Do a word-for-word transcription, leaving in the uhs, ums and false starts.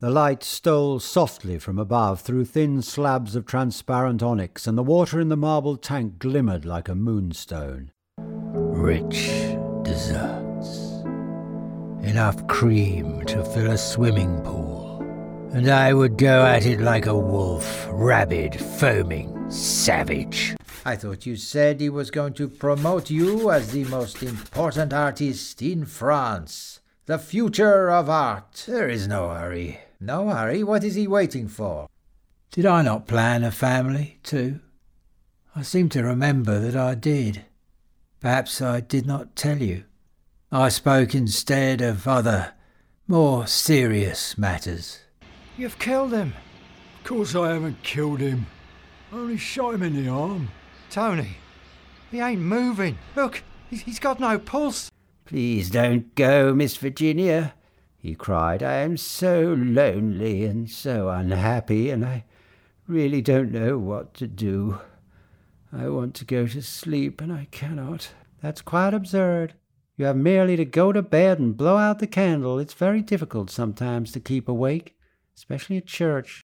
The light stole softly from above through thin slabs of transparent onyx, and the water in the marble tank glimmered like a moonstone. Rich desserts. Enough cream to fill a swimming pool. And I would go at it like a wolf, rabid, foaming, savage. I thought you said he was going to promote you as the most important artist in France. The future of art. There is no hurry. No hurry? What is he waiting for? Did I not plan a family, too? I seem to remember that I did. Perhaps I did not tell you. I spoke instead of other, more serious matters. You've killed him. Of course I haven't killed him. I only shot him in the arm. Tony, he ain't moving. Look, he's got no pulse. Please don't go, Miss Virginia, he cried. I am so lonely and so unhappy, and I really don't know what to do. I want to go to sleep, and I cannot. That's quite absurd. You have merely to go to bed and blow out the candle. It's very difficult sometimes to keep awake, especially at church.